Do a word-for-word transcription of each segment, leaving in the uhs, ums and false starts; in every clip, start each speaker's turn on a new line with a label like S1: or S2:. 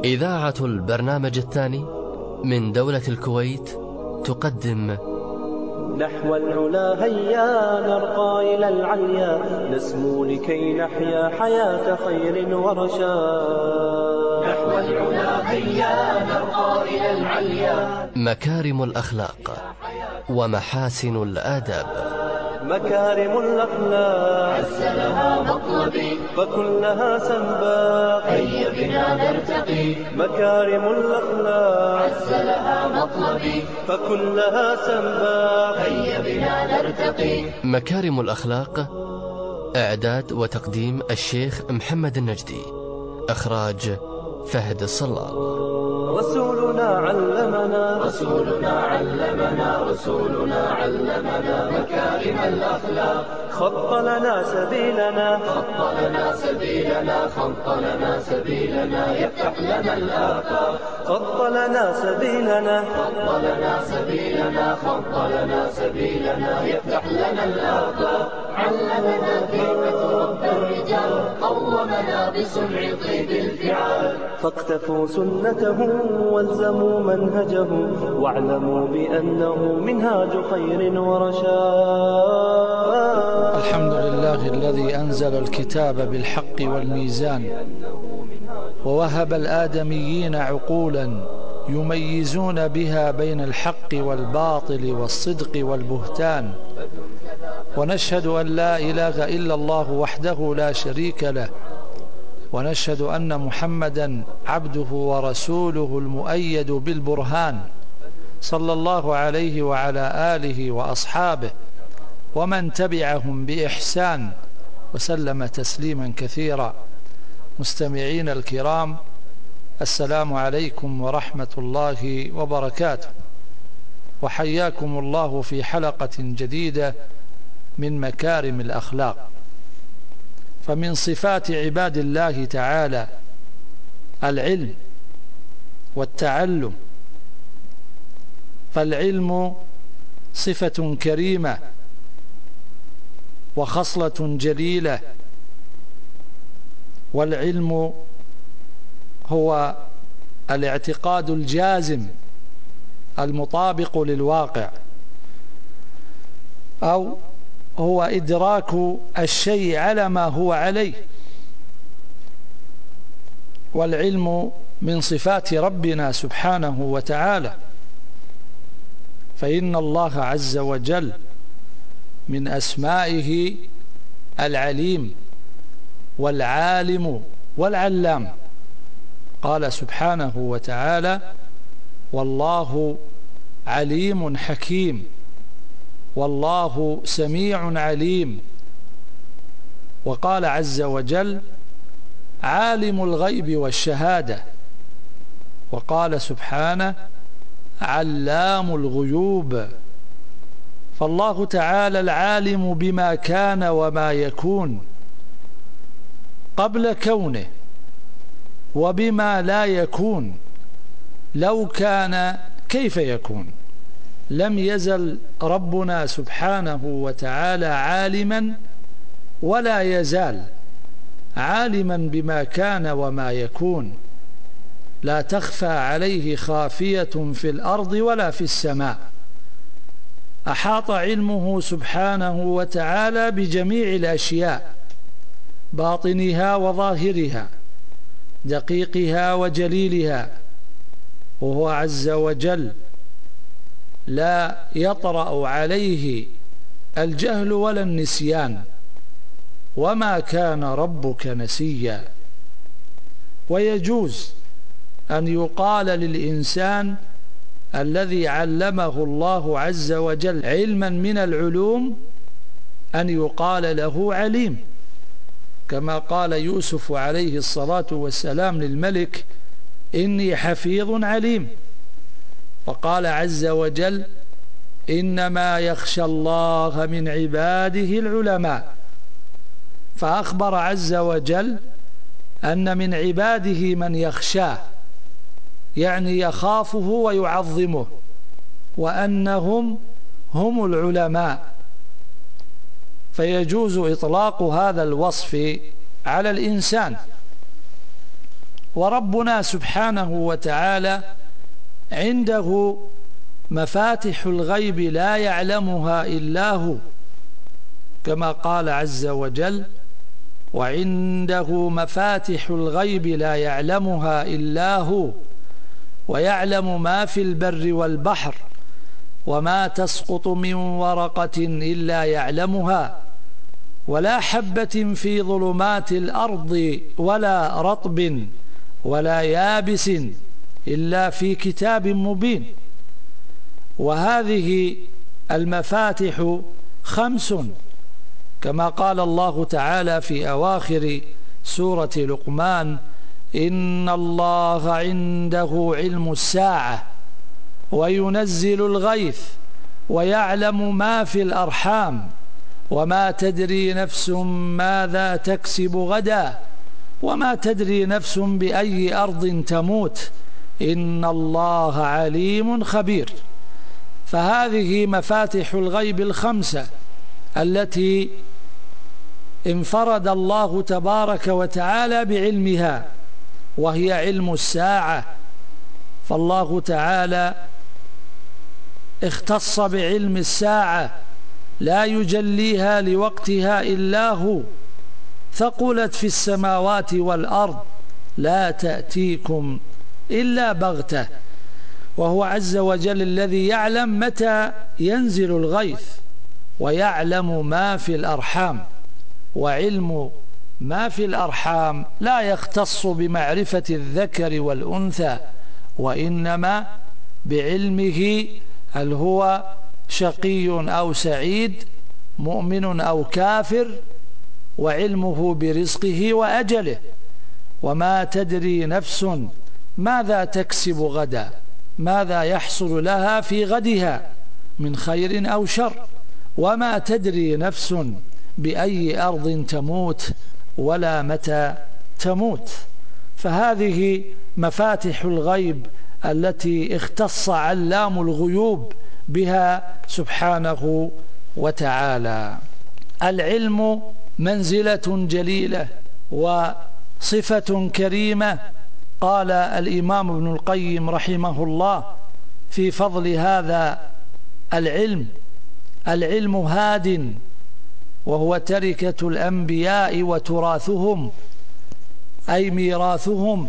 S1: إذاعة البرنامج الثاني من دولة الكويت تقدم
S2: نحو العلا هيا نرقى إلى العليا نسمو لكي نحيا حياة خير ورشاد.
S3: نحو العلا هيا نرقى إلى العليا.
S1: مكارم الأخلاق ومحاسن الآداب.
S2: مكارم الأخلاق
S3: عز لها مطلبي
S2: فكلها سنباق
S3: هيا بنا نرتقي.
S2: مكارم الأخلاق
S3: عز لها مطلبي
S2: فكلها سنباق
S3: هيا بنا نرتقي.
S1: مكارم الأخلاق، إعداد وتقديم الشيخ محمد النجدي، إخراج فهد الصلال.
S2: رسولنا علمنا
S3: رسولنا علمنا رسولنا علمنا مكارم الأخلاق.
S2: خط لنا سبيلنا
S3: خط لنا سبيلنا خط لنا سبيلنا يفتح لنا الآفاق.
S2: خط لنا سبيلنا
S3: خط لنا سبيلنا خط لنا سبيلنا يفتح لنا الآفاق. علمنا كيف تربى الرجال قومنا بصنع طيب الفعال.
S2: فاقتفوا سنته والزموا منهجه واعلموا بأنه منهاج خير ورشاد.
S4: الحمد لله الذي أنزل الكتاب بالحق والميزان ووهب الآدميين عقولا يميزون بها بين الحق والباطل والصدق والبهتان. ونشهد أن لا إله إلا الله وحده لا شريك له، ونشهد أن محمدا عبده ورسوله المؤيد بالبرهان، صلى الله عليه وعلى آله وأصحابه ومن تبعهم بإحسان وسلم تسليما كثيرا. مستمعين الكرام، السلام عليكم ورحمة الله وبركاته، وحياكم الله في حلقة جديدة من مكارم الأخلاق. فمن صفات عباد الله تعالى العلم والتعلم، فالعلم صفة كريمة وخصلة جليلة، والعلم هو الاعتقاد الجازم المطابق للواقع، أو هو إدراك الشيء على ما هو عليه. والعلم من صفات ربنا سبحانه وتعالى، فإن الله عز وجل من أسمائه العليم والعالم والعلام. قال سبحانه وتعالى: والله عليم حكيم، والله سميع عليم. وقال عز وجل: عالم الغيب والشهادة. وقال سبحانه: علام الغيوب. فالله تعالى العالم بما كان وما يكون قبل كونه، وبما لا يكون لو كان كيف يكون. لم يزل ربنا سبحانه وتعالى عالما ولا يزال عالما بما كان وما يكون، لا تخفى عليه خافية في الأرض ولا في السماء. أحاط علمه سبحانه وتعالى بجميع الأشياء، باطنها وظاهرها، دقيقها وجليلها، وهو عز وجل لا يطرأ عليه الجهل ولا النسيان، وما كان ربك نسيا. ويجوز أن يقال للإنسان الذي علمه الله عز وجل علما من العلوم أن يقال له عليم، كما قال يوسف عليه الصلاة والسلام للملك: إني حفيظ عليم. فقال عز وجل: إنما يخشى الله من عباده العلماء. فأخبر عز وجل أن من عباده من يخشاه، يعني يخافه ويعظمه، وأنهم هم العلماء. فيجوز إطلاق هذا الوصف على الإنسان. وربنا سبحانه وتعالى عنده مفاتح الغيب لا يعلمها إلا هو، كما قال عز وجل: وعنده مفاتح الغيب لا يعلمها إلا هو ويعلم ما في البر والبحر وما تسقط من ورقة إلا يعلمها ولا حبة في ظلمات الأرض ولا رطب ولا يابس إلا في كتاب مبين. وهذه المفاتح خمس، كما قال الله تعالى في أواخر سورة لقمان: إن الله عنده علم الساعة وينزل الغيث ويعلم ما في الأرحام وما تدري نفس ماذا تكسب غدا وما تدري نفس بأي أرض تموت إن الله عليم خبير. فهذه مفاتح الغيب الخمسة التي انفرد الله تبارك وتعالى بعلمها، وهي علم الساعة، فالله تعالى اختص بعلم الساعة لا يجليها لوقتها إلا هو، ثقلت في السماوات والأرض لا تأتيكم إلا بغتة، وهو عز وجل الذي يعلم متى ينزل الغيث ويعلم ما في الأرحام. وعلم ما في الأرحام لا يختص بمعرفة الذكر والأنثى، وإنما بعلمه هل هو شقي أو سعيد، مؤمن أو كافر، وعلمه برزقه وأجله. وما تدري نفس ماذا تكسب غدا، ماذا يحصل لها في غدها من خير أو شر، وما تدري نفس بأي أرض تموت ولا متى تموت. فهذه مفاتح الغيب التي اختص علام الغيوب بها سبحانه وتعالى. العلم منزلة جليلة وصفة كريمة. قال الإمام ابن القيم رحمه الله في فضل هذا العلم: العلم هاد وهو تركة الأنبياء وتراثهم، أي ميراثهم،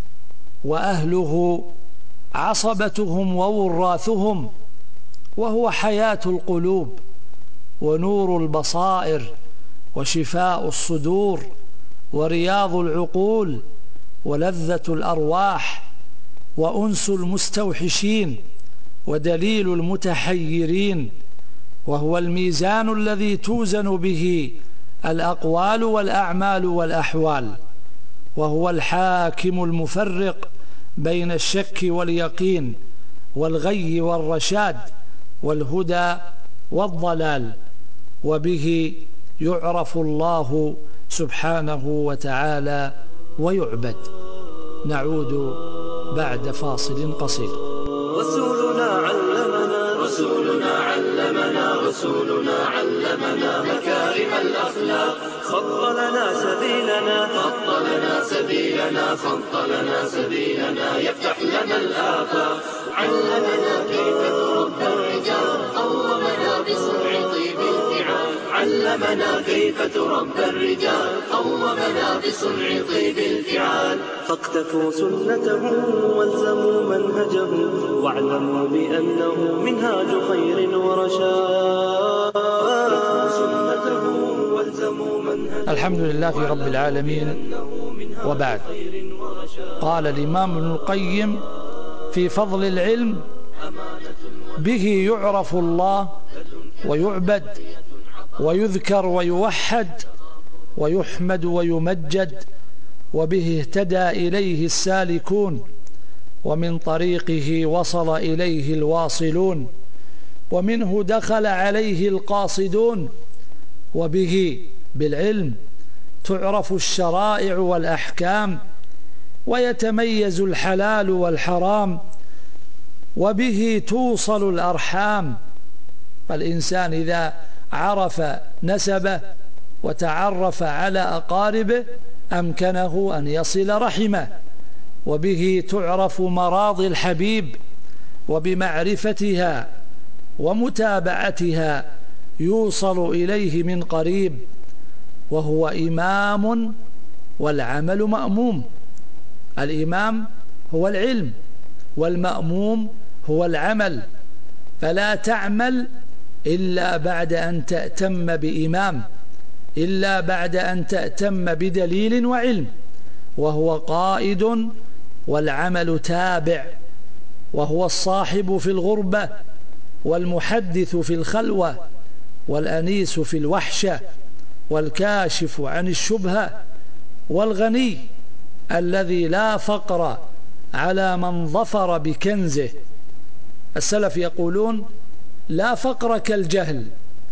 S4: وأهله عصبتهم ووراثهم، وهو حياة القلوب ونور البصائر وشفاء الصدور ورياض العقول ولذة الأرواح وأنس المستوحشين ودليل المتحيرين، وهو الميزان الذي توزن به الأقوال والأعمال والأحوال، وهو الحاكم المفرق بين الشك واليقين والغي والرشاد والهدى والضلال، وبه يعرف الله سبحانه وتعالى ويعبد. نعود بعد فاصل قصير.
S2: رسولنا علمنا
S3: رسولنا علمنا رسولنا علمنا مكارم الأخلاق،
S2: خط لنا سبيلنا
S3: خط لنا سبيلنا خط لنا سبيلنا يفتح لنا الآفاق، علمنا كيف تربى الرجال، قومنا بصنع طيب الفعال، علمنا كيف تربى الرجال، قومنا بصنع طيب الفعال.
S2: فاقتفوا سنته والزموا منهجه، واعلموا بأنه منهاج خير ورشاد.
S4: الحمد لله رب العالمين، وبعد. قال الإمام ابن القيم في فضل العلم: به يعرف الله ويعبد ويذكر ويوحد ويحمد ويمجد، وبه اهتدى إليه السالكون، ومن طريقه وصل إليه الواصلون، ومنه دخل عليه القاصدون، وبه بالعلم تعرف الشرائع والأحكام ويتميز الحلال والحرام، وبه توصل الأرحام. فالإنسان إذا عرف نسبه وتعرف على أقاربه أمكنه أن يصل رحمه، وبه تعرف مراضي الحبيب، وبمعرفتها ومتابعتها يوصل إليه من قريب، وهو إمام والعمل مأموم. الإمام هو العلم، والمأموم هو العمل، فلا تعمل إلا بعد أن تأتم بإمام، إلا بعد أن تأتم بدليل وعلم، وهو قائد والعمل تابع، وهو الصاحب في الغربة والمحدث في الخلوة والأنيس في الوحشة والكاشف عن الشبهة والغني الذي لا فقر على من ظفر بكنزه. السلف يقولون: لا فقر كالجهل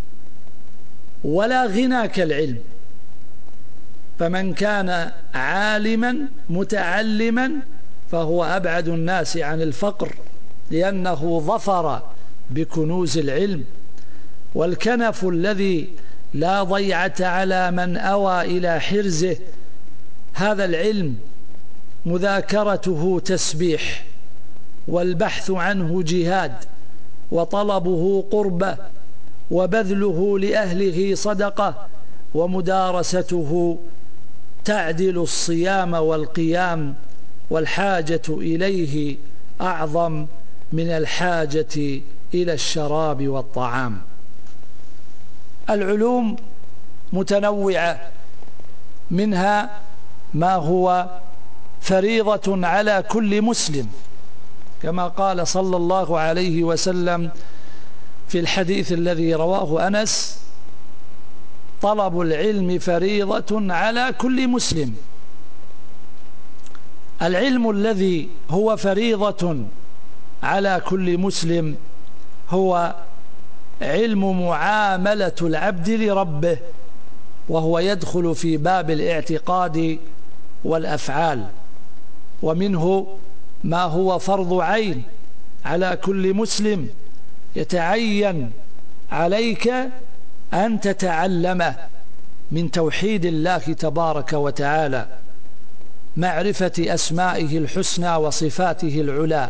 S4: ولا غنى كالعلم. فمن كان عالما متعلما فهو أبعد الناس عن الفقر، لأنه ظفر بكنوز العلم. والكنف الذي لا ضيعة على من أوى إلى حرزه هذا العلم مذاكرته تسبيح، والبحث عنه جهاد، وطلبه قربة، وبذله لأهله صدقة، ومدارسته تعدل الصيام والقيام، والحاجة إليه أعظم من الحاجة إلى الشراب والطعام. العلوم متنوعة، منها ما هو فريضة على كل مسلم، كما قال صلى الله عليه وسلم في الحديث الذي رواه أنس: طلب العلم فريضة على كل مسلم. العلم الذي هو فريضة على كل مسلم هو علم معاملة العبد لربه، وهو يدخل في باب الاعتقاد والأفعال. ومنه ما هو فرض عين على كل مسلم، يتعين عليك أن تتعلمه من توحيد الله تبارك وتعالى، معرفة أسمائه الحسنى وصفاته العلى،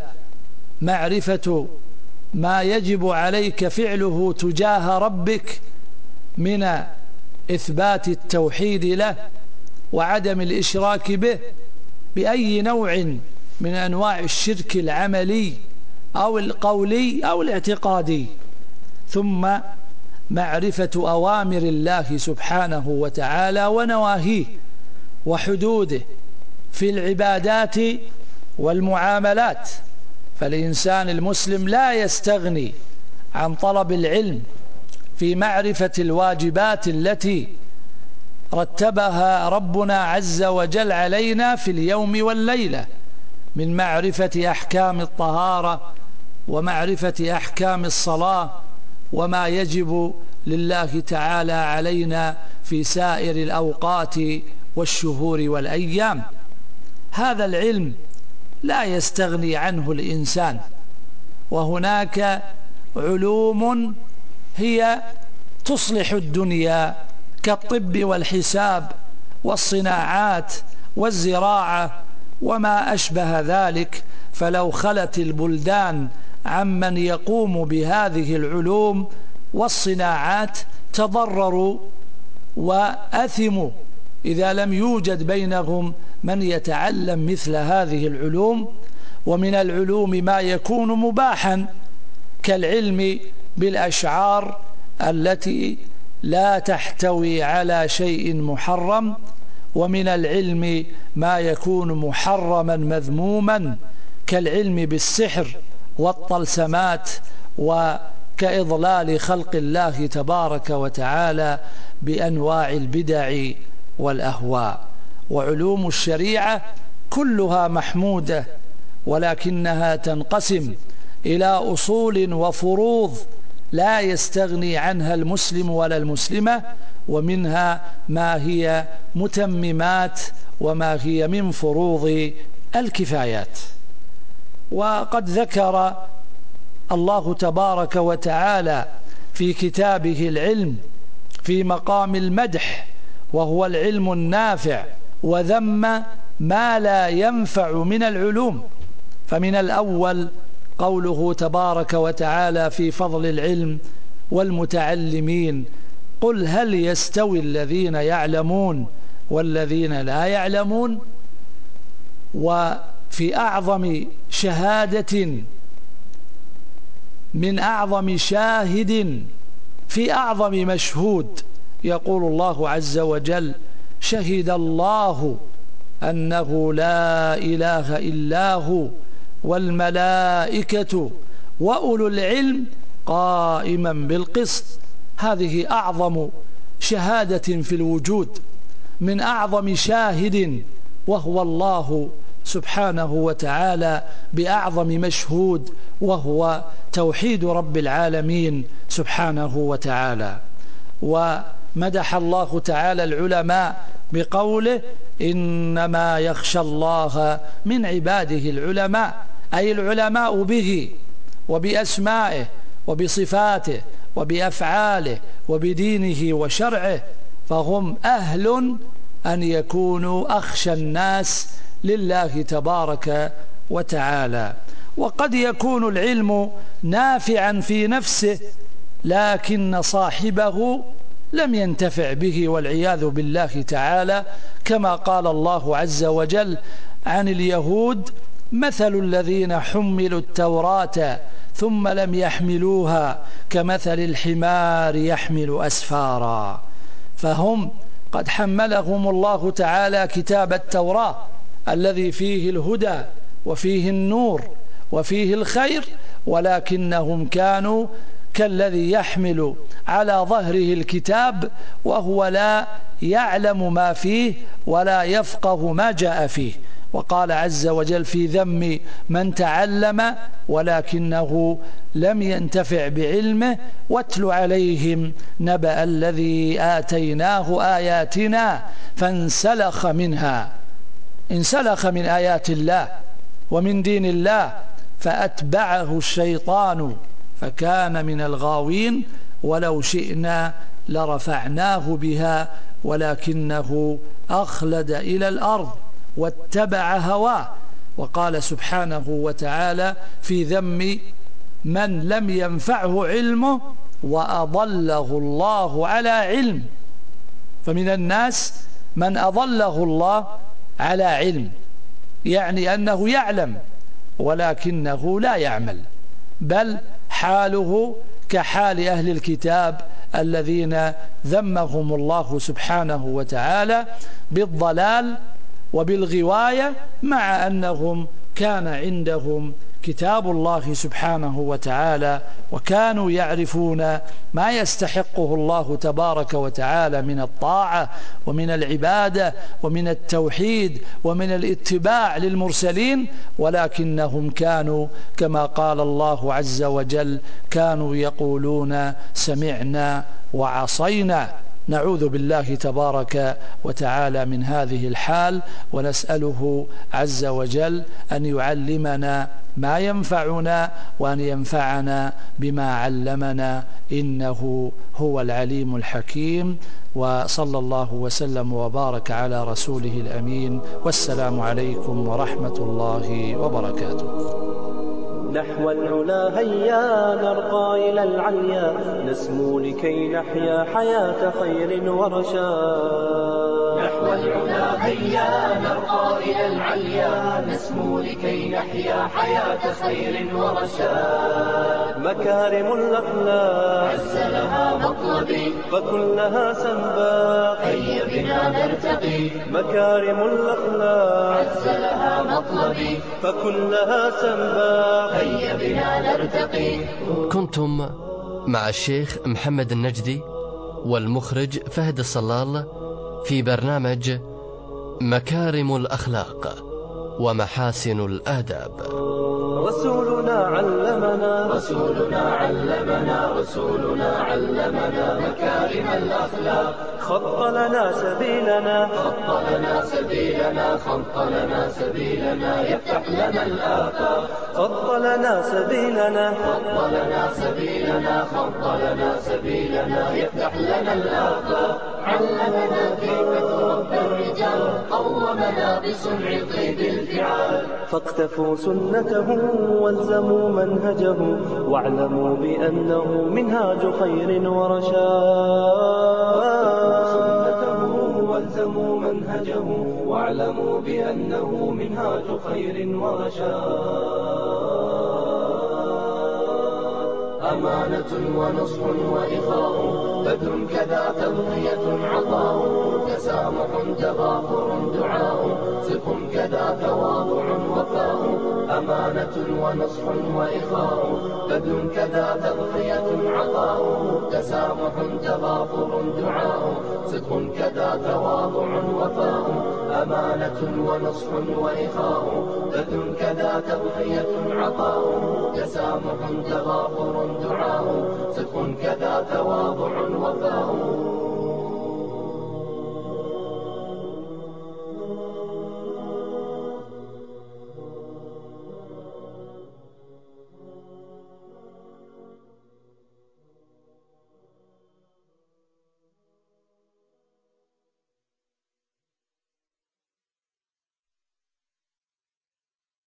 S4: معرفة ما يجب عليك فعله تجاه ربك من إثبات التوحيد له وعدم الإشراك به بأي نوع من أنواع الشرك العملي أو القولي أو الاعتقادي، ثم معرفة أوامر الله سبحانه وتعالى ونواهيه وحدوده في العبادات والمعاملات. فالإنسان المسلم لا يستغني عن طلب العلم في معرفة الواجبات التي رتبها ربنا عز وجل علينا في اليوم والليلة، من معرفة أحكام الطهارة ومعرفة أحكام الصلاة وما يجب لله تعالى علينا في سائر الأوقات والشهور والأيام. هذا العلم لا يستغني عنه الإنسان. وهناك علوم هي تصلح الدنيا كالطب والحساب والصناعات والزراعة وما أشبه ذلك، فلو خلت البلدان عمن يقوم بهذه العلوم والصناعات تضرروا وأثموا إذا لم يوجد بينهم من يتعلم مثل هذه العلوم. ومن العلوم ما يكون مباحا كالعلم بالأشعار التي لا تحتوي على شيء محرم، ومن العلم ما يكون محرما مذموما كالعلم بالسحر والطلسمات وكإضلال خلق الله تبارك وتعالى بأنواع البدع والأهواء. وعلوم الشريعة كلها محمودة، ولكنها تنقسم إلى أصول وفروض لا يستغني عنها المسلم ولا المسلمة، ومنها ما هي متممات وما هي من فروض الكفايات. وقد ذكر الله تبارك وتعالى في كتابه العلم في مقام المدح وهو العلم النافع، وذم ما لا ينفع من العلوم. فمن الأول قوله تبارك وتعالى في فضل العلم والمتعلمين: قل هل يستوي الذين يعلمون والذين لا يعلمون. وفي أعظم شهادة من أعظم شاهد في أعظم مشهود يقول الله عز وجل: شهد الله أنه لا إله إلا هو والملائكة وأولو العلم قائما بالقسط. هذه أعظم شهادة في الوجود، من أعظم شاهد وهو الله سبحانه وتعالى، بأعظم مشهود وهو توحيد رب العالمين سبحانه وتعالى. ومدح الله تعالى العلماء بقوله: إنما يخشى الله من عباده العلماء، أي العلماء به وبأسمائه وبصفاته وبأفعاله وبدينه وشرعه، فهم أهل أن يكونوا أخشى الناس لله تبارك وتعالى. وقد يكون العلم نافعا في نفسه، لكن صاحبه لم ينتفع به والعياذ بالله تعالى، كما قال الله عز وجل عن اليهود: مثل الذين حملوا التوراة ثم لم يحملوها كمثل الحمار يحمل أسفارا. فهم قد حملهم الله تعالى كتاب التوراة الذي فيه الهدى وفيه النور وفيه الخير، ولكنهم كانوا كالذي يحمل على ظهره الكتاب وهو لا يعلم ما فيه ولا يفقه ما جاء فيه. وقال عز وجل في ذم من تعلم ولكنه لم ينتفع بعلمه: واتل عليهم نبأ الذي آتيناه آياتنا فانسلخ منها. انسلخ من آيات الله ومن دين الله فأتبعه الشيطان فكان من الغاوين، ولو شئنا لرفعناه بها ولكنه أخلد إلى الأرض واتبع هواه. وقال سبحانه وتعالى في ذم من لم ينفعه علمه: وأضله الله على علم. فمن الناس من أضله الله على علم، يعني أنه يعلم ولكنه لا يعمل، بل حاله كحال أهل الكتاب الذين ذمهم الله سبحانه وتعالى بالضلال وبالغواية، مع أنهم كان عندهم كتاب الله سبحانه وتعالى وكانوا يعرفون ما يستحقه الله تبارك وتعالى من الطاعة ومن العبادة ومن التوحيد ومن الاتباع للمرسلين، ولكنهم كانوا كما قال الله عز وجل: كانوا يقولون سمعنا وعصينا. نعوذ بالله تبارك وتعالى من هذه الحال، ونسأله عز وجل أن يعلمنا ما ينفعنا وأن ينفعنا بما علمنا، إنه هو العليم الحكيم. وصلى الله وسلم وبارك على رسوله الأمين، والسلام عليكم ورحمة الله وبركاته.
S2: نحو العلا هيا نرقى إلى العليا، نسمو لكي نحيا حياة خير ورشاد.
S3: نحو العلا هيا نرقى إلى العليا، نسمو لكي نحيا حياة خير ورشاد.
S2: مكارم الأخلاق
S3: عز لها مطلبي
S2: فكلها سنباق،
S3: هيا بنا نرتقي.
S2: مكارم الأخلاق
S3: عز لها مطلبي
S2: فكلها سنباق،
S3: هيا بنا نرتقي.
S1: كنتم مع الشيخ محمد النجدي والمخرج فهد الصلال في برنامج مكارم الأخلاق ومحاسن الآداب.
S2: رسولنا علمنا
S3: رسولنا علمنا رسولنا علمنا مكارم الأخلاق،
S2: خط لنا سبيلنا
S3: خط لنا سبيلنا خط لنا سبيلنا يفتح لنا الآفاق،
S2: خط لنا سبيلنا
S3: خط لنا سبيلنا خط لنا سبيلنا يفتح لنا الآفاق. علمنا كيف تربي الرجال الرجال قومنا بصنع طيب الفعال.
S2: فاقتفوا سنته والزموا منهجه واعلموا بأنه منهاج خير ورشاد. والزموا منهجه واعلموا بأنه منهاج خير ورشاد.
S3: أمانة ونصح وإخاء بذل كذا تضحية عطاء تسامح تغافر دعاء صدق كذا تواضع وفاء. أمانة ونصح وإخاء بذل كذا تضحية عطاء تسامح تغافر دعاء صدق كذا تواضع وفاء. أمانة ونصح وإخاء بذل كذا تضحية عطاء تسامح تغافر دعاء صدق كذا تواضع وفاء.